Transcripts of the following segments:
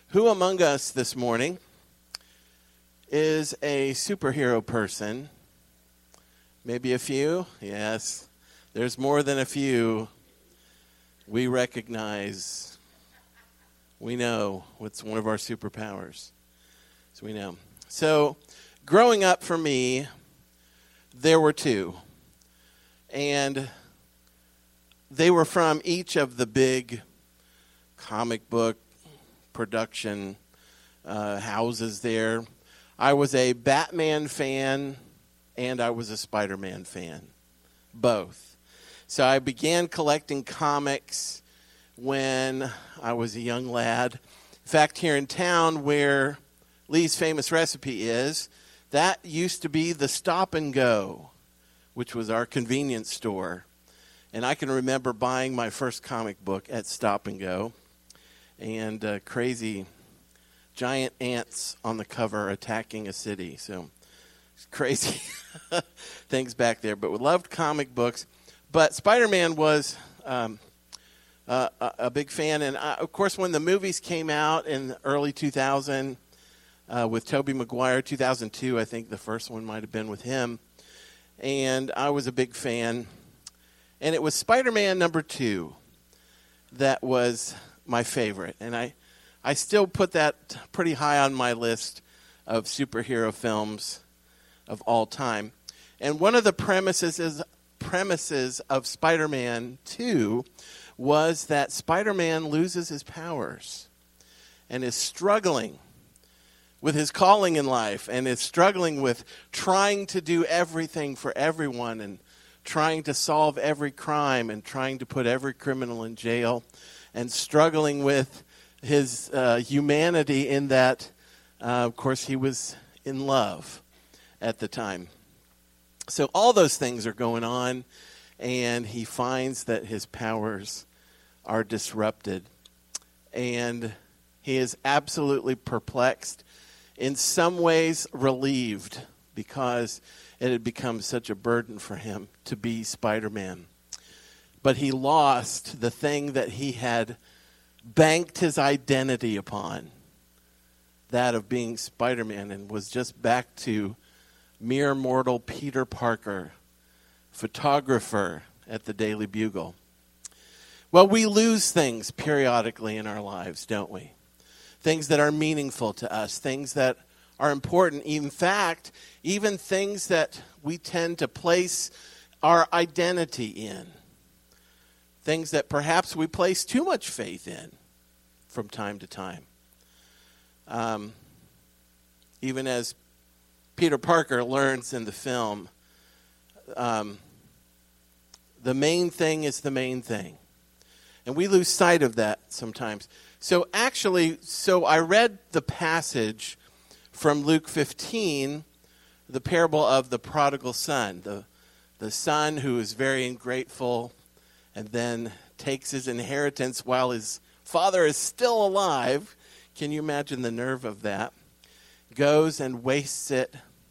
Who among us this morning is a superhero person? Maybe a few? Yes. There's more than a few. We recognize, we know what's one of our superpowers. So we know. So growing up for me, there were two. And they were from each of the big comic book production houses there. I was a Batman fan and I was a Spider-Man fan, both. So I began collecting comics when I was a young lad. In fact, here in town where Lee's Famous Recipe is, that used to be the Stop and Go, which was our convenience store. And I can remember buying my first comic book at Stop and Go. And crazy giant ants on the cover attacking a city. So it's crazy things back there. But we loved comic books. But Spider-Man was a big fan. And, of course, when the movies came out in early 2000 with Tobey Maguire, 2002, I think the first one might have been with him. And I was a big fan. And it was Spider-Man number 2 that was my favorite. And I still put that pretty high on my list of superhero films of all time. And one of the premises of Spider-Man 2 was that Spider-Man loses his powers and is struggling with his calling in life and is struggling with trying to do everything for everyone and trying to solve every crime and trying to put every criminal in jail and struggling with his humanity in that, of course, he was in love at the time. So all those things are going on, and he finds that his powers are disrupted. And he is absolutely perplexed, in some ways relieved, because it had become such a burden for him to be Spider-Man. But he lost the thing that he had banked his identity upon, that of being Spider-Man, and was just back to mere mortal Peter Parker, photographer at the Daily Bugle. Well, we lose things periodically in our lives, don't we? Things that are meaningful to us, things that are important. In fact, even things that we tend to place our identity in. Things that perhaps we place too much faith in from time to time. Even as Peter Parker learns in the film, the main thing is the main thing. And we lose sight of that sometimes. So I read the passage from Luke 15, the parable of the prodigal son, the son who is very ungrateful and then takes his inheritance while his father is still alive. Can you imagine the nerve of that? Goes and wastes it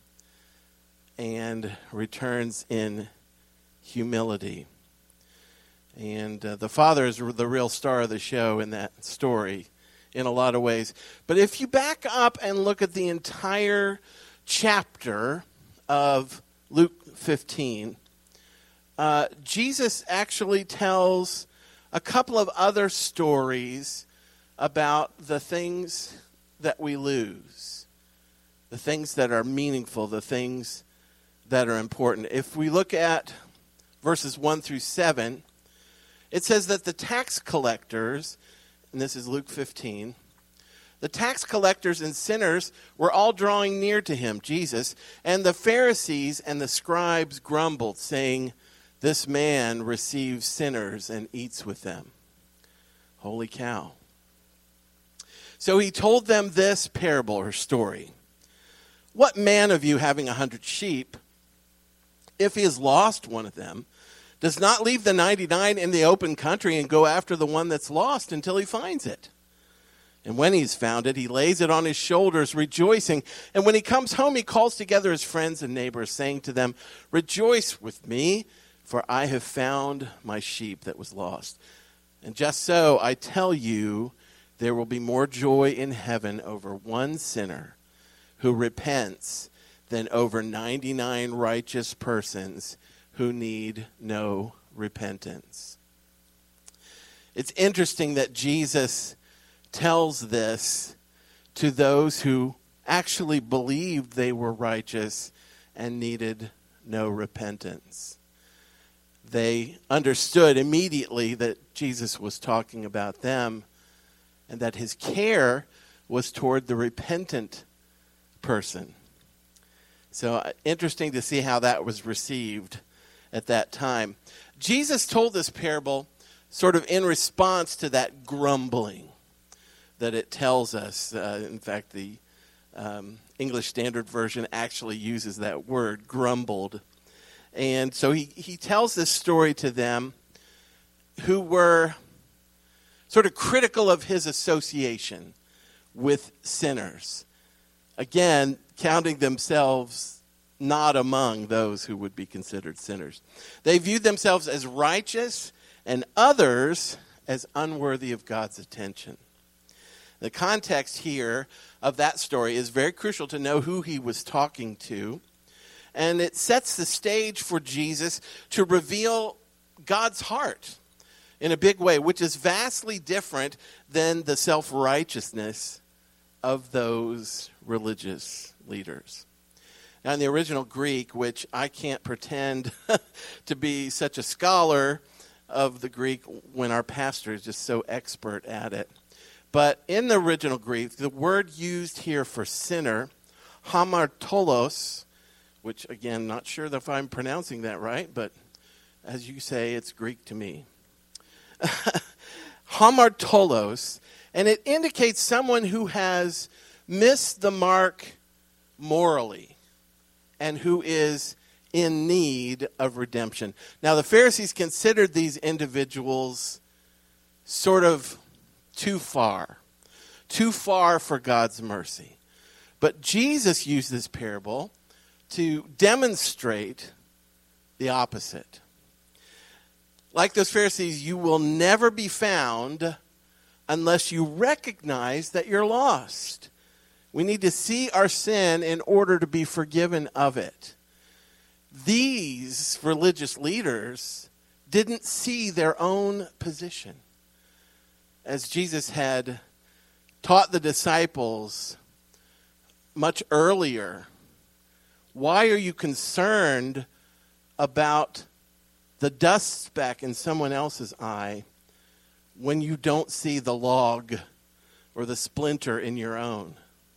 and returns in humility. And the father is the real star of the show in that story in a lot of ways. But if you back up and look at the entire chapter of Luke 15, Jesus actually tells a couple of other stories about the things that we lose, the things that are meaningful, the things that are important. If we look at verses 1 through 7, it says that the tax collectors, and this is Luke 15, the tax collectors and sinners were all drawing near to him, Jesus, and the Pharisees and the scribes grumbled, saying, "This man receives sinners and eats with them." Holy cow. So he told them this parable or story. "What man of you, having 100 sheep, if he has lost one of them, does not leave the 99 in the open country and go after the one that's lost until he finds it? And when he's found it, he lays it on his shoulders, rejoicing. And when he comes home, he calls together his friends and neighbors, saying to them, 'Rejoice with me, for I have found my sheep that was lost.' And just so, I tell you, there will be more joy in heaven over one sinner who repents than over 99 righteous persons who need no repentance. It's interesting that Jesus tells this to those who actually believed they were righteous and needed no repentance. They understood immediately that Jesus was talking about them and that his care was toward the repentant person. So interesting to see how that was received at that time. Jesus told this parable sort of in response to that grumbling that it tells us. In fact, the English Standard Version actually uses that word, grumbled. And so he tells this story to them who were sort of critical of his association with sinners. Again, counting themselves not among those who would be considered sinners. They viewed themselves as righteous and others as unworthy of God's attention. The context here of that story is very crucial to know who he was talking to. And it sets the stage for Jesus to reveal God's heart in a big way, which is vastly different than the self-righteousness of those religious leaders. Now, in the original Greek, which I can't pretend to be such a scholar of the Greek when our pastor is just so expert at it. But in the original Greek, the word used here for sinner, hamartolos, which, again, not sure if I'm pronouncing that right, but as you say, it's Greek to me. Hamartolos, and it indicates someone who has missed the mark morally and who is in need of redemption. Now, the Pharisees considered these individuals sort of too far for God's mercy. But Jesus used this parable to demonstrate the opposite. Like those Pharisees, you will never be found unless you recognize that you're lost. We need to see our sin in order to be forgiven of it. These religious leaders didn't see their own position. As Jesus had taught the disciples much earlier, why are you concerned about the dust speck in someone else's eye when you don't see the log or the splinter in your own?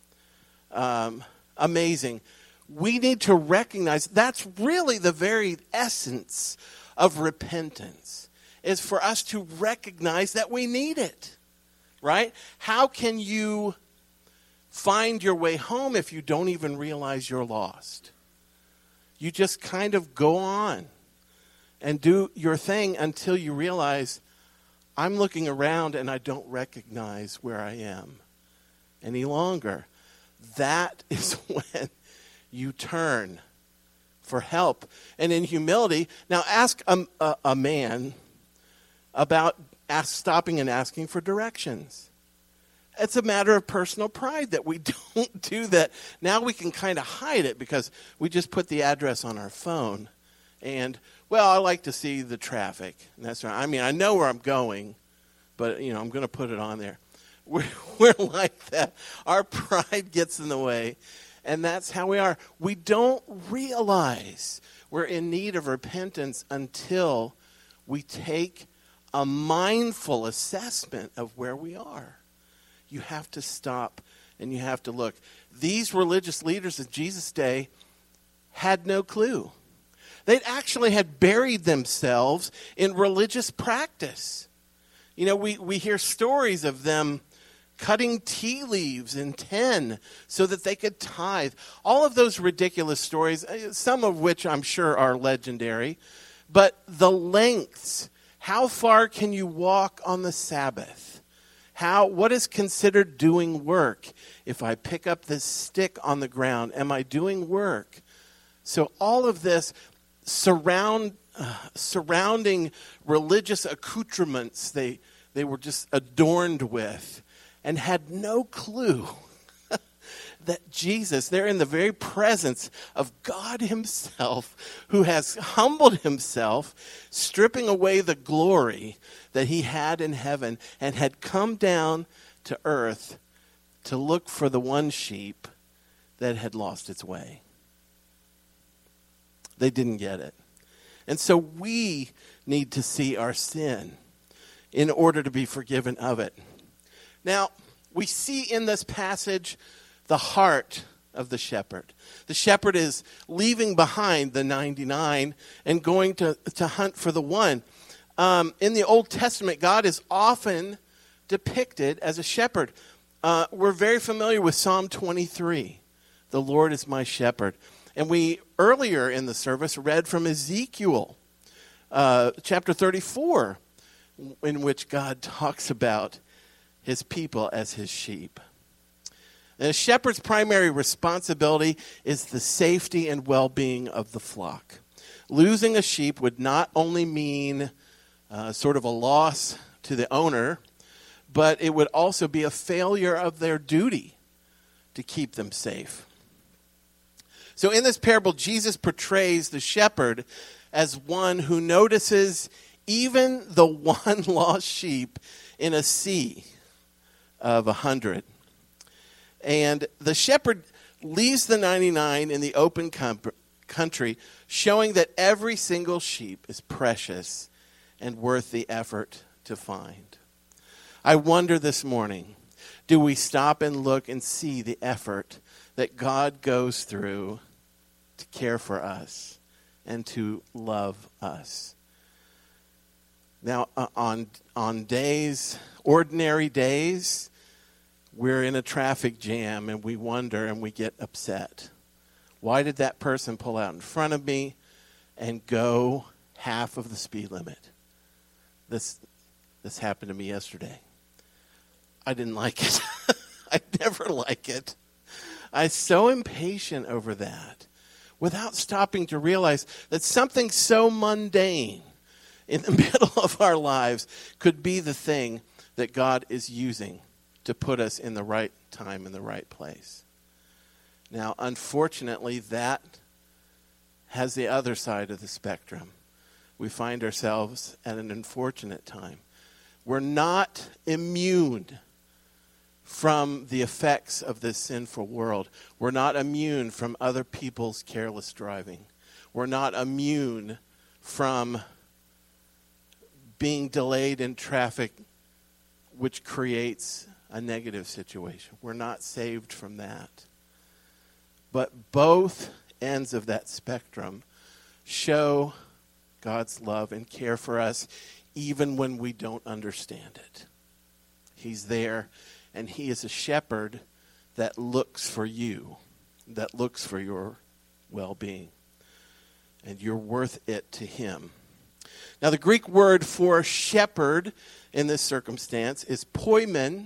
Amazing. We need to recognize that's really the very essence of repentance, is for us to recognize that we need it, right? How can you find your way home if you don't even realize you're lost? You just kind of go on and do your thing until you realize, I'm looking around and I don't recognize where I am any longer. That is when you turn for help. And in humility, now ask a man about stopping and asking for directions. It's a matter of personal pride that we don't do that. Now we can kind of hide it because we just put the address on our phone. And, well, I like to see the traffic. And that's right. I mean, I know where I'm going, but, I'm going to put it on there. We're like that. Our pride gets in the way, and that's how we are. We don't realize we're in need of repentance until we take a mindful assessment of where we are. You have to stop and you have to look. These religious leaders of Jesus' day had no clue. They actually had buried themselves in religious practice. We hear stories of them cutting tea leaves in 10 so that they could tithe. All of those ridiculous stories, some of which I'm sure are legendary, but the lengths. How far can you walk on the Sabbath? What is considered doing work? If I pick up this stick on the ground, am I doing work? So all of this surrounding religious accoutrements they were just adorned with and had no clue that Jesus, they're in the very presence of God himself, who has humbled himself, stripping away the glory that he had in heaven, and had come down to earth to look for the one sheep that had lost its way. They didn't get it. And so we need to see our sin in order to be forgiven of it. Now, we see in this passage the heart of the shepherd. The shepherd is leaving behind the 99 and going to hunt for the one. In the Old Testament, God is often depicted as a shepherd. We're very familiar with Psalm 23. The Lord is my shepherd. And we, earlier in the service, read from Ezekiel, chapter 34, in which God talks about his people as his sheep. And a shepherd's primary responsibility is the safety and well-being of the flock. Losing a sheep would not only mean sort of a loss to the owner, but it would also be a failure of their duty to keep them safe. So in this parable, Jesus portrays the shepherd as one who notices even the one lost sheep in a sea of 100. And the shepherd leaves the 99 in the open country, showing that every single sheep is precious and worth the effort to find. I wonder this morning, do we stop and look and see the effort that God goes through to care for us and to love us? Now, on days, ordinary days, we're in a traffic jam and we wonder and we get upset. Why did that person pull out in front of me and go half of the speed limit? This happened to me yesterday. I didn't like it. I never like it. I'm so impatient over that without stopping to realize that something so mundane in the middle of our lives could be the thing that God is using to put us in the right time in the right place. Now, unfortunately, that has the other side of the spectrum. We find ourselves at an unfortunate time. We're not immune from the effects of this sinful world. We're not immune from other people's careless driving. We're not immune from being delayed in traffic, which creates a negative situation. We're not saved from that. But both ends of that spectrum show God's love and care for us even when we don't understand it. He's there, and he is a shepherd that looks for you, that looks for your well-being. And you're worth it to him. Now, the Greek word for shepherd in this circumstance is poimen.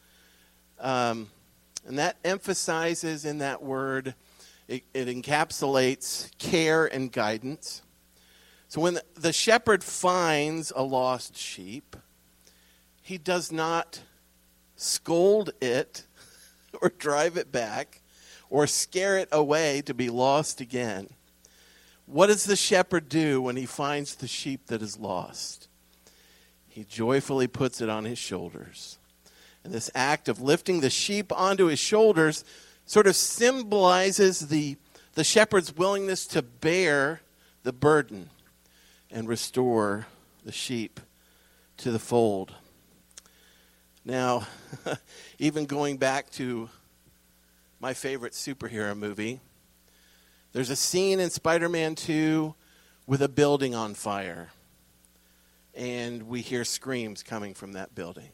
And that emphasizes in that word, it encapsulates care and guidance. So when the shepherd finds a lost sheep, he does not scold it or drive it back or scare it away to be lost again. What does the shepherd do when he finds the sheep that is lost? He joyfully puts it on his shoulders. And this act of lifting the sheep onto his shoulders sort of symbolizes the shepherd's willingness to bear the burden and restore the sheep to the fold. Now, even going back to my favorite superhero movie, there's a scene in Spider-Man 2 with a building on fire. And we hear screams coming from that building.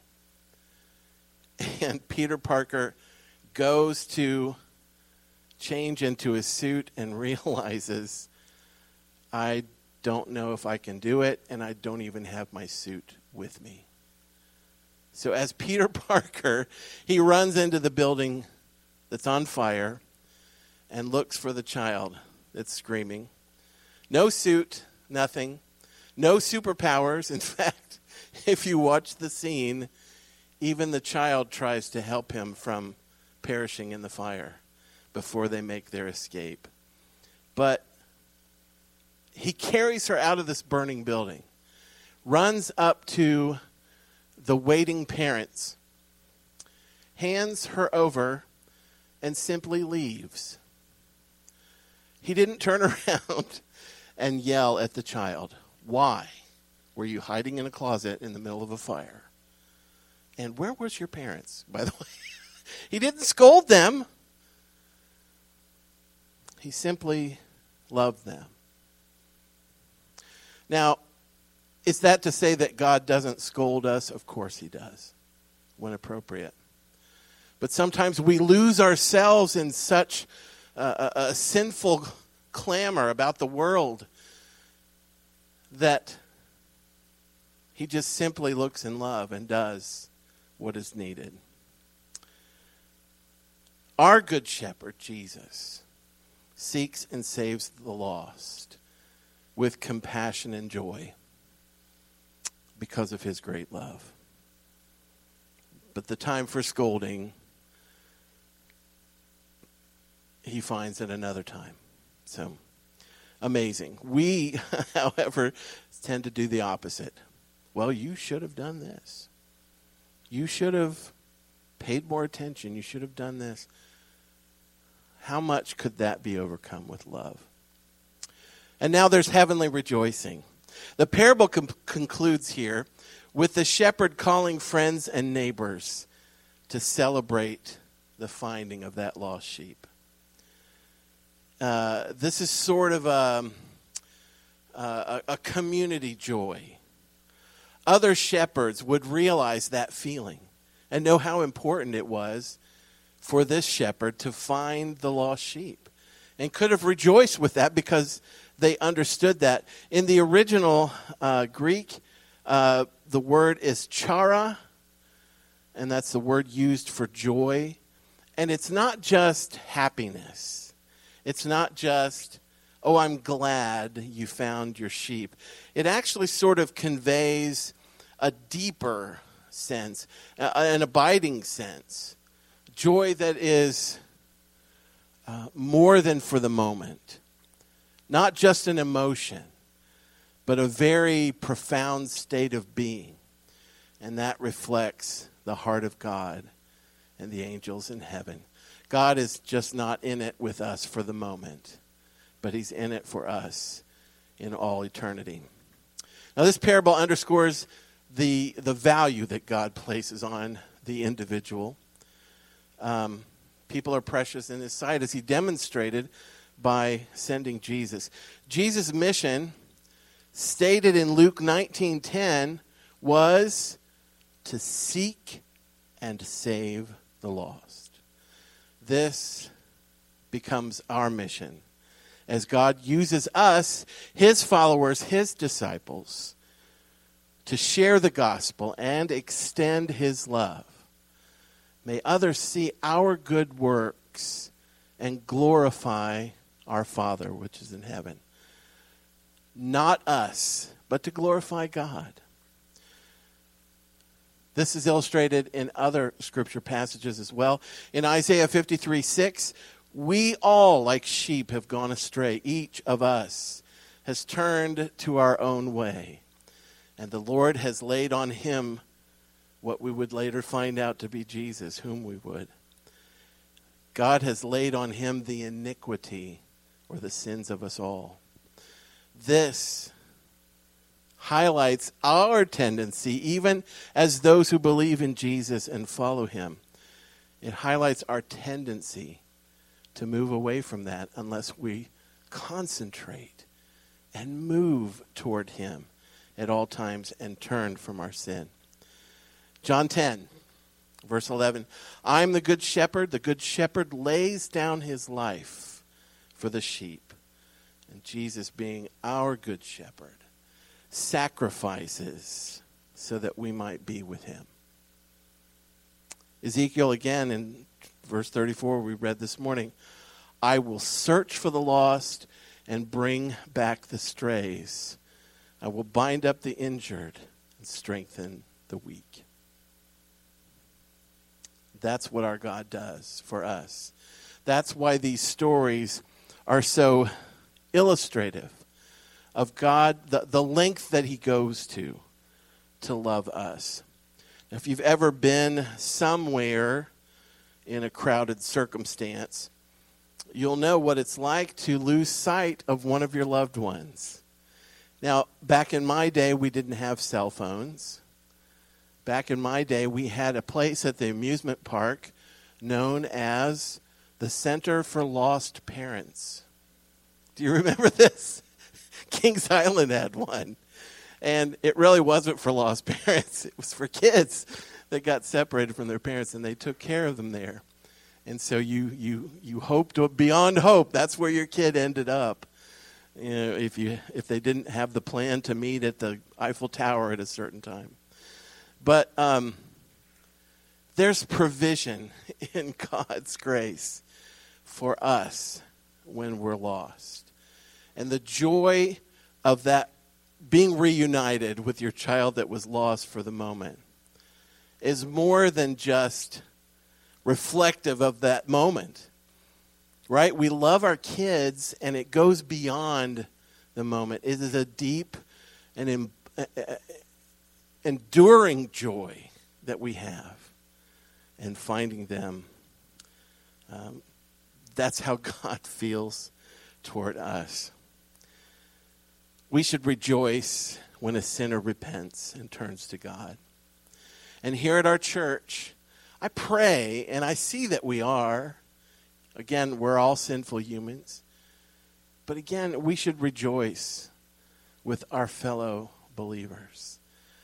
And Peter Parker goes to change into his suit and realizes, I don't know if I can do it, and I don't even have my suit with me. So as Peter Parker, he runs into the building that's on fire and looks for the child that's screaming. No suit, nothing. No superpowers. In fact, if you watch the scene, Even the child tries to help him from perishing in the fire before they make their escape. But he carries her out of this burning building, runs up to the waiting parents, hands her over, and simply leaves. He didn't turn around and yell at the child. Why were you hiding in a closet in the middle of a fire? And where was your parents, by the way? He didn't scold them. He simply loved them. Now, is that to say that God doesn't scold us? Of course he does, when appropriate. But sometimes we lose ourselves in such a sinful clamor about the world that he just simply looks in love and does what is needed. Our good shepherd, Jesus, seeks and saves the lost with compassion and joy because of his great love. But the time for scolding, he finds at another time. So, amazing. We, however, tend to do the opposite. Well, you should have done this. You should have paid more attention. You should have done this. How much could that be overcome with love? And now there's heavenly rejoicing. The parable concludes here with the shepherd calling friends and neighbors to celebrate the finding of that lost sheep. This is sort of a community joy. Other shepherds would realize that feeling and know how important it was for this shepherd to find the lost sheep, and could have rejoiced with that because they understood that. In the original Greek, the word is chara, and that's the word used for joy. And it's not just happiness. It's not just, oh, I'm glad you found your sheep. It actually sort of conveys a deeper sense, an abiding sense. Joy that is more than for the moment. Not just an emotion, but a very profound state of being. And that reflects the heart of God and the angels in heaven. God is just not in it with us for the moment, but he's in it for us in all eternity. Now, this parable underscores the value that God places on the individual. People are precious in his sight, as he demonstrated by sending Jesus. Jesus' mission, stated in Luke 19:10, was to seek and save the lost. This becomes our mission as God uses us, his followers, his disciples, to share the gospel and extend his love. May others see our good works and glorify our Father, which is in heaven. Not us, but to glorify God. This is illustrated in other scripture passages as well. In Isaiah 53:6, we all, like sheep, have gone astray. Each of us has turned to our own way. And the Lord has laid on him what we would later find out to be Jesus, whom we would. God has laid on him the iniquity or the sins of us all. This highlights our tendency, even as those who believe in Jesus and follow him. It highlights our tendency to move away from that unless we concentrate and move toward him at all times and turn from our sin. John 10, verse 11. I am the good shepherd. The good shepherd lays down his life for the sheep. And Jesus, being our good shepherd, sacrifices so that we might be with him. Ezekiel again in verse 34 we read this morning. I will search for the lost and bring back the strays. I will bind up the injured and strengthen the weak. That's what our God does for us. That's why these stories are so illustrative of God, the length that he goes to love us. If you've ever been somewhere in a crowded circumstance, you'll know what it's like to lose sight of one of your loved ones. Now, back in my day, we didn't have cell phones. Back in my day, we had a place at the amusement park known as the Center for Lost Parents. Do you remember this? Kings Island had one. And it really wasn't for lost parents. It was for kids that got separated from their parents, and they took care of them there. And so you hoped beyond hope. That's where your kid ended up. You know, if they didn't have the plan to meet at the Eiffel Tower at a certain time. But there's provision in God's grace for us when we're lost. And the joy of that being reunited with your child that was lost for the moment is more than just reflective of that moment, right? We love our kids, and it goes beyond the moment. It is a deep and enduring joy that we have in finding them. That's how God feels toward us. We should rejoice when a sinner repents and turns to God. And here at our church, I pray, and I see that we are. Again, we're all sinful humans. But again, we should rejoice with our fellow believers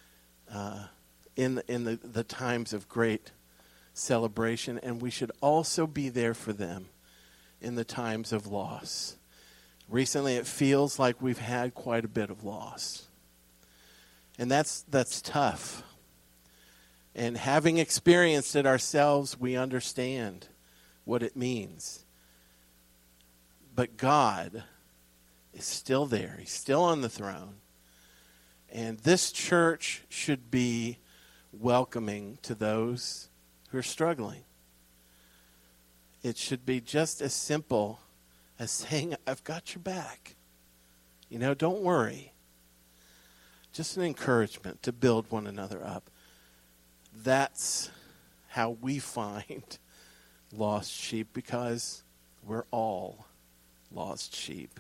in the times of great celebration. And we should also be there for them in the times of loss. Recently, it feels like we've had quite a bit of loss. And that's tough. And having experienced it ourselves, we understand what it means. But God is still there. He's still on the throne. And this church should be welcoming to those who are struggling. It should be just as simple as saying, I've got your back. You know, don't worry. Just an encouragement to build one another up. That's how we find lost sheep, because we're all lost sheep.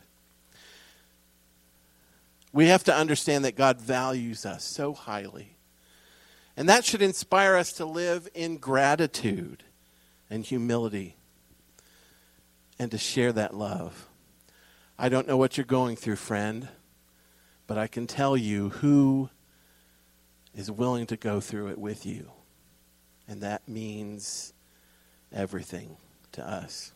We have to understand that God values us so highly. And that should inspire us to live in gratitude and humility, and to share that love. I don't know what you're going through, friend, but I can tell you who is willing to go through it with you. And that means everything to us.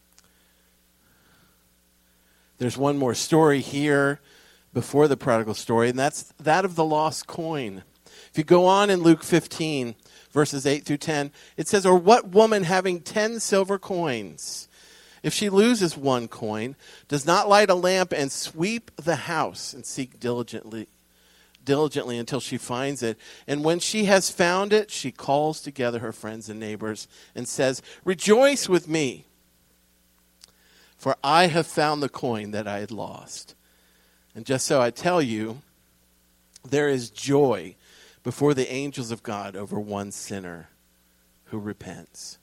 There's one more story here before the prodigal story, and that's that of the lost coin. If you go on in Luke 15, verses 8 through 10, it says, "Or what woman having 10 silver coins, if she loses one coin, does not light a lamp and sweep the house and seek diligently until she finds it? And when she has found it, she calls together her friends and neighbors and says, 'Rejoice with me, for I have found the coin that I had lost.' And just so I tell you, there is joy before the angels of God over one sinner who repents."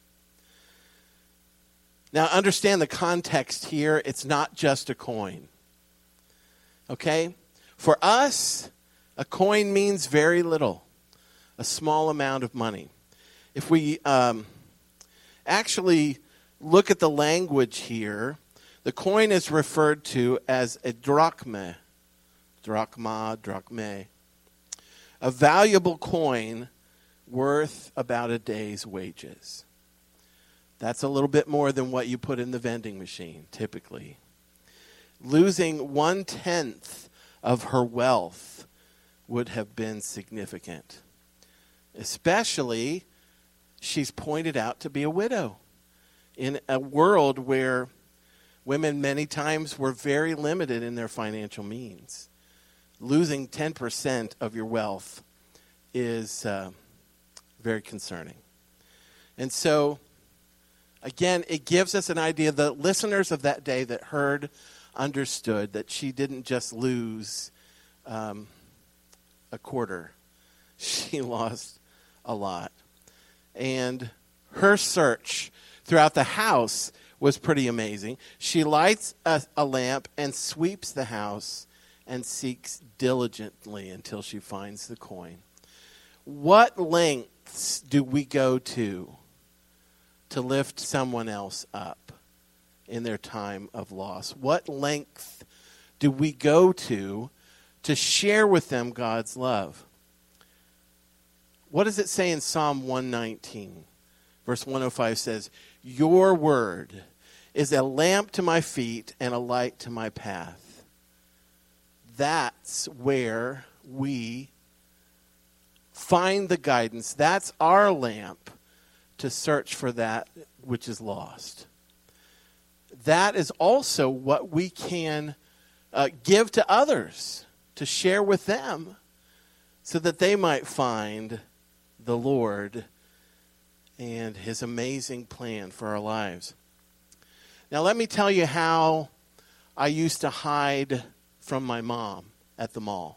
Now, understand the context here. It's not just a coin. Okay? For us, a coin means very little, a small amount of money. If we actually look at the language here, the coin is referred to as a drachma, drachme, a valuable coin worth about a day's wages. That's a little bit more than what you put in the vending machine, typically. Losing 1/10 of her wealth would have been significant. Especially, she's pointed out to be a widow in a world where women many times were very limited in their financial means. Losing 10% of your wealth is very concerning. And so, again, it gives us an idea. The listeners of that day that heard understood that she didn't just lose a quarter. She lost a lot. And her search throughout the house was pretty amazing. She lights a lamp and sweeps the house and seeks diligently until she finds the coin. What lengths do we go to lift someone else up in their time of loss? What length do we go to share with them God's love? What does it say in Psalm 119? Verse 105 says, "Your word is a lamp to my feet and a light to my path." That's where we find the guidance. That's our lamp to search for that which is lost. That is also what we can give to others, to share with them, so that they might find the Lord and his amazing plan for our lives. Now, let me tell you how I used to hide from my mom at the mall.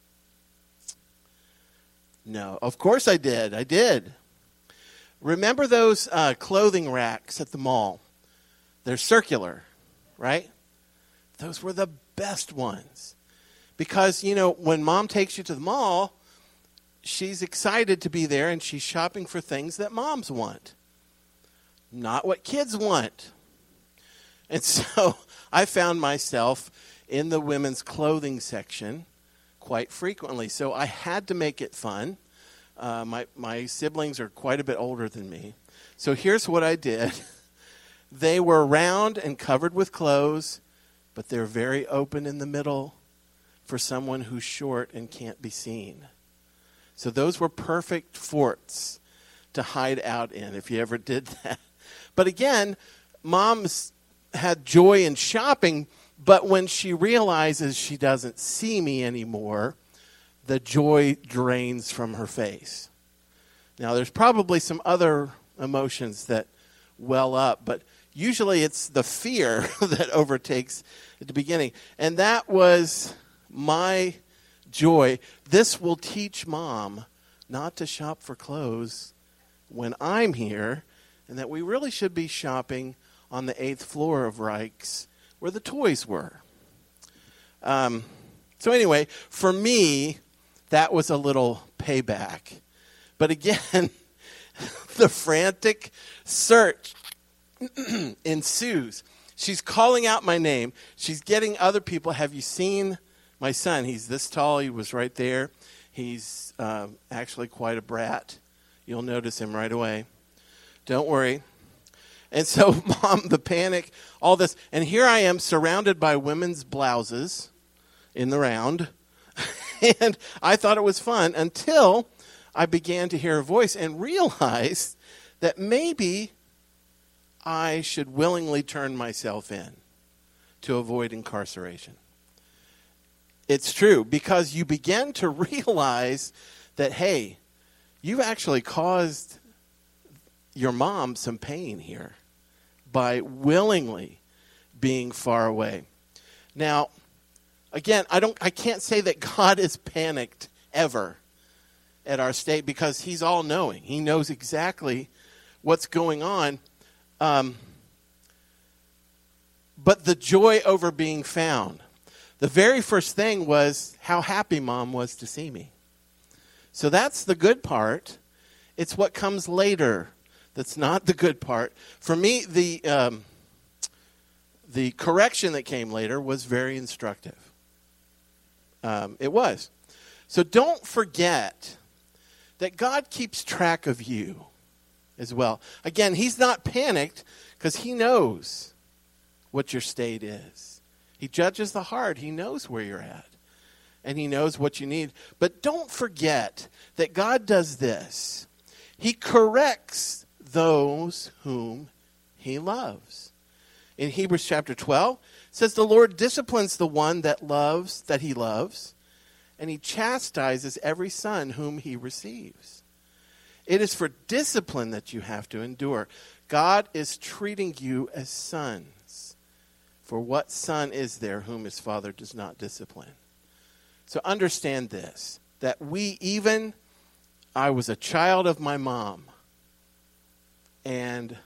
No, of course I did. I did. Remember those clothing racks at the mall? They're circular, right? Those were the best ones. Because, when mom takes you to the mall, she's excited to be there and she's shopping for things that moms want, not what kids want. And so I found myself in the women's clothing section quite frequently. So I had to make it fun. My siblings are quite a bit older than me. So here's what I did. They were round and covered with clothes, but they're very open in the middle for someone who's short and can't be seen. So those were perfect forts to hide out in if you ever did that. But again, mom's had joy in shopping, but when she realizes she doesn't see me anymore, the joy drains from her face. Now, there's probably some other emotions that well up, but usually it's the fear that overtakes at the beginning. And that was my joy. This will teach mom not to shop for clothes when I'm here, and that we really should be shopping on the 8th floor of Reich's where the toys were. So anyway, for me, that was a little payback. But again, the frantic search ensues. She's calling out my name. She's getting other people. Have you seen my son? He's this tall. He was right there. He's actually quite a brat. You'll notice him right away. Don't worry. And so, mom, the panic, all this. And here I am surrounded by women's blouses in the round. And I thought it was fun until I began to hear a voice and realized that maybe I should willingly turn myself in to avoid incarceration. It's true, because you begin to realize that, hey, you've actually caused your mom some pain here by willingly being far away. Now, again, I can't say that God is panicked ever at our state, because he's all-knowing. He knows exactly what's going on. But the joy over being found. The very first thing was how happy mom was to see me. So that's the good part. It's what comes later that's not the good part. For me, the correction that came later was very instructive. It was. So don't forget that God keeps track of you as well. Again, he's not panicked because he knows what your state is. He judges the heart. He knows where you're at. And he knows what you need. But don't forget that God does this. He corrects those whom he loves. In Hebrews chapter 12, it says, the Lord disciplines the one that he loves, and he chastises every son whom he receives. It is for discipline that you have to endure. God is treating you as sons. For what son is there whom his father does not discipline? So understand this, that I was a child of my mom, and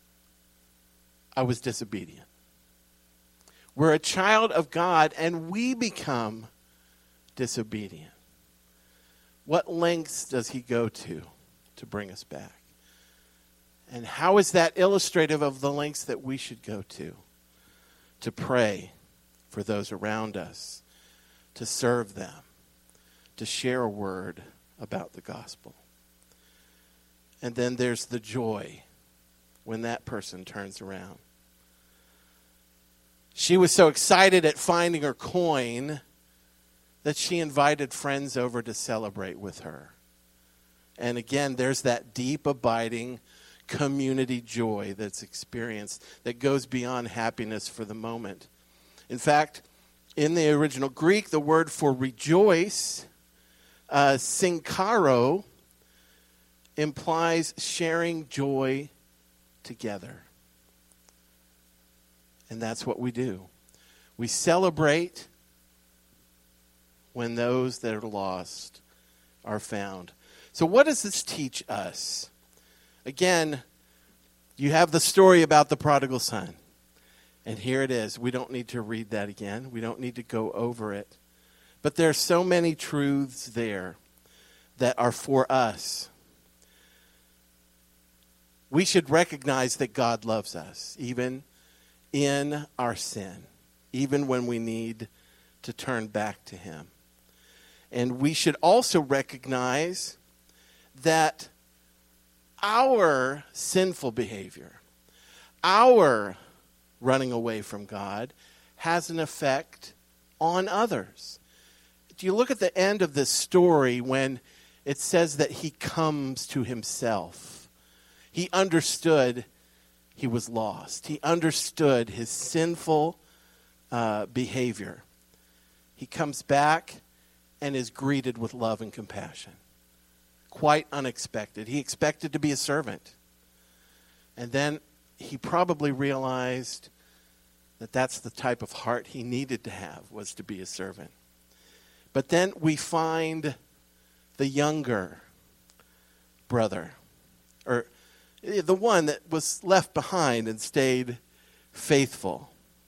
I was disobedient. We're a child of God, and we become disobedient. What lengths does he go to bring us back? And how is that illustrative of the lengths that we should go to pray for those around us, to serve them, to share a word about the gospel? And then there's the joy when that person turns around. She was so excited at finding her coin that she invited friends over to celebrate with her. And again, there's that deep, abiding community joy that's experienced that goes beyond happiness for the moment. In fact, in the original Greek, the word for rejoice, synkaro, implies sharing joy together. And that's what we do. We celebrate when those that are lost are found. So what does this teach us? Again, you have the story about the prodigal son. And here it is. We don't need to read that again. We don't need to go over it. But there are so many truths there that are for us. We should recognize that God loves us, even in our sin, even when we need to turn back to him. And we should also recognize that our sinful behavior, our running away from God, has an effect on others. Do you look at the end of this story when it says that he comes to himself? He understood he was lost. He understood his sinful behavior. He comes back and is greeted with love and compassion. Quite unexpected. He expected to be a servant. And then he probably realized that that's the type of heart he needed to have, was to be a servant. But then we find the younger brother, or the one that was left behind and stayed faithful.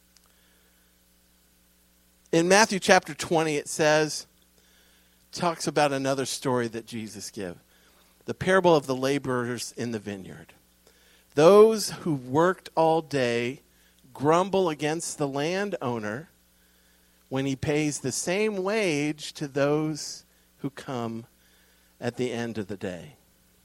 In Matthew chapter 20, it talks about another story that Jesus gave. The parable of the laborers in the vineyard. Those who worked all day grumble against the landowner when he pays the same wage to those who come at the end of the day.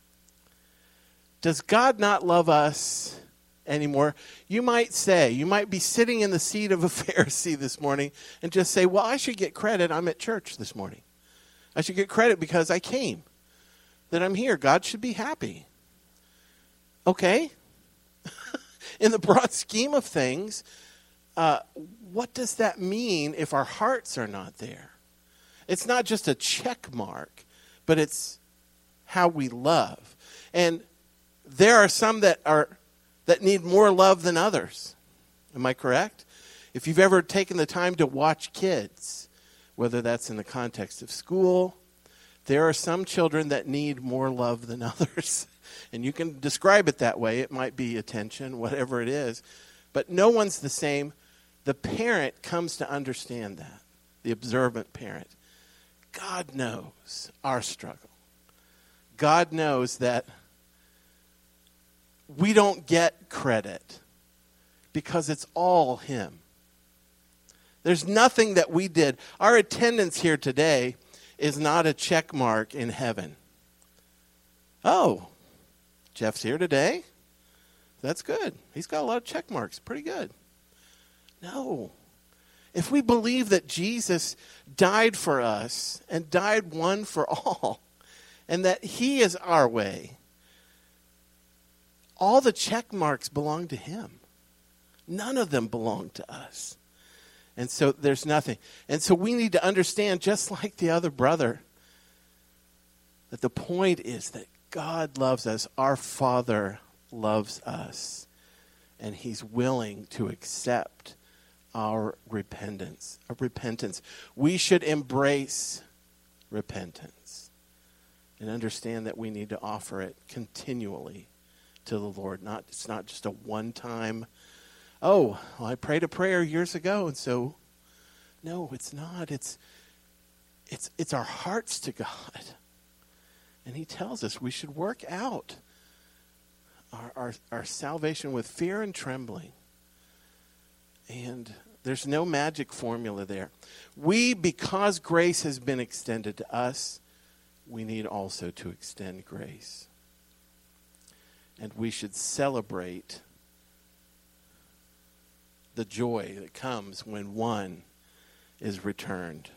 Does God not love us anymore? You might be sitting in the seat of a Pharisee this morning and just say, well, I should get credit. I'm at church this morning. I should get credit because I came, that I'm here. God should be happy. Okay. In the broad scheme of things, what does that mean if our hearts are not there? It's not just a check mark, but it's how we love. And there are some that need more love than others. Am I correct? If you've ever taken the time to watch kids, whether that's in the context of school, there are some children that need more love than others. And you can describe it that way. It might be attention, whatever it is. But no one's the same. The parent comes to understand that, the observant parent. God knows our struggle. God knows that we don't get credit because it's all him. There's nothing that we did. Our attendance here today is not a check mark in heaven. Oh, Jeff's here today? That's good. He's got a lot of check marks. Pretty good. No. If we believe that Jesus died for us and died one for all, and that he is our way, all the check marks belong to him. None of them belong to us. And so there's nothing. And so we need to understand, just like the other brother, that the point is that God loves us. Our Father loves us. And he's willing to accept our repentance. We should embrace repentance and understand that we need to offer it continually to the Lord. It's not just a one-time, I prayed a prayer years ago, and so, no, it's not. It's our hearts to God. And he tells us we should work out our salvation with fear and trembling. And there's no magic formula there. Because grace has been extended to us, we need also to extend grace. And we should celebrate the joy that comes when one is returned.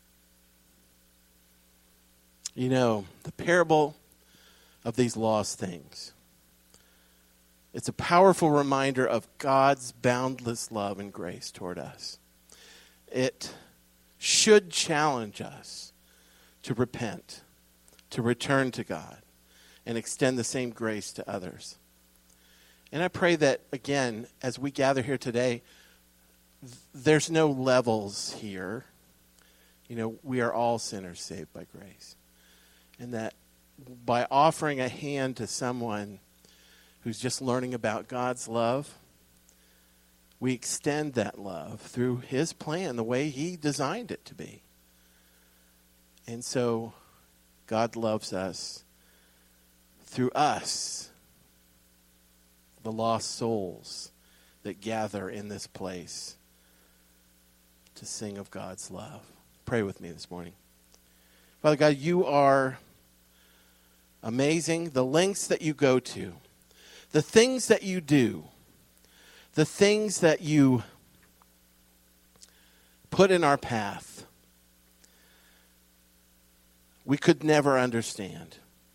You know, the parable of these lost things, it's a powerful reminder of God's boundless love and grace toward us. It should challenge us to repent, to return to God, and extend the same grace to others. And I pray that, again, as we gather here today, there's no levels here. You know, we are all sinners saved by grace. And that by offering a hand to someone who's just learning about God's love, we extend that love through his plan, the way he designed it to be. And so God loves us through us, the lost souls that gather in this place to sing of God's love. Pray with me this morning. Father God, you are amazing. The lengths that you go to, the things that you do, the things that you put in our path, we could never understand.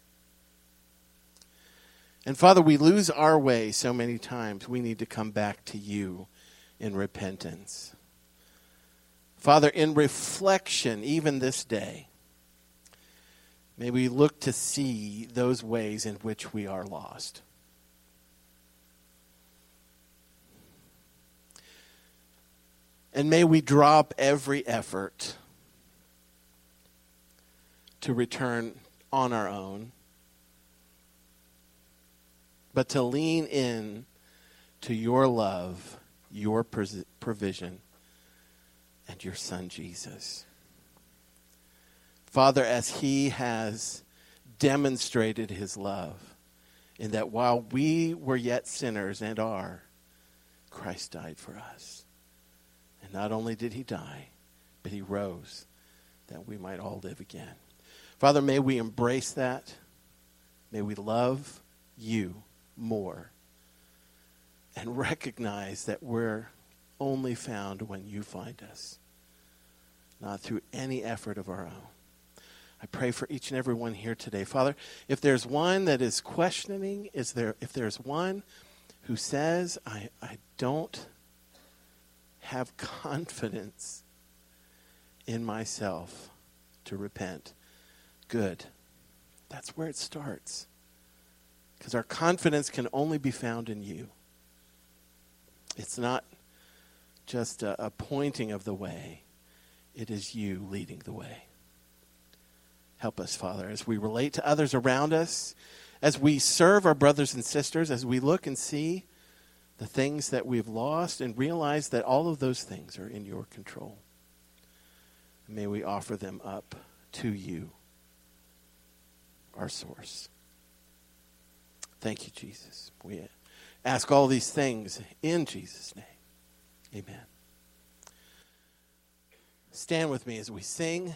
And Father, we lose our way so many times. We need to come back to you in repentance. Father, in reflection, even this day, may we look to see those ways in which we are lost. And may we drop every effort to return on our own, but to lean in to your love, your provision, and your Son, Jesus. Father, as he has demonstrated his love, in that while we were yet sinners and are, Christ died for us. And not only did he die, but he rose that we might all live again. Father, may we embrace that. May we love you more and recognize that we're only found when you find us, not through any effort of our own. I pray for each and every one here today. Father, if there's one that is questioning, if there's one who says, I don't have confidence in myself to repent, good. That's where it starts. Because our confidence can only be found in you. It's not just a pointing of the way. It is you leading the way. Help us, Father, as we relate to others around us, as we serve our brothers and sisters, as we look and see the things that we've lost and realize that all of those things are in your control. May we offer them up to you, our source. Thank you, Jesus. We ask all these things in Jesus' name. Amen. Stand with me as we sing.